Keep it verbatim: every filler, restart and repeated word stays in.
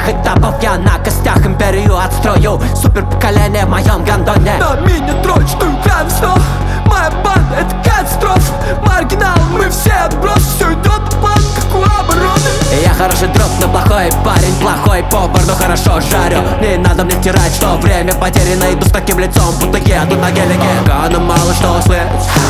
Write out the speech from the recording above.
всех этапов я на костях империю отстрою. Супер поколение в моем гандоне. На мини-дрочную гангстов. Моя банда — это катастрофа. Маргинал, мы все отбросы. Все идет по плану, как у обороны. Я хороший друг, но плохой парень. Плохой повар, но хорошо жарю. Не надо мне тирать, что время потеряно. Иду с таким лицом, будто еду на гелике. Органам мало что услышать.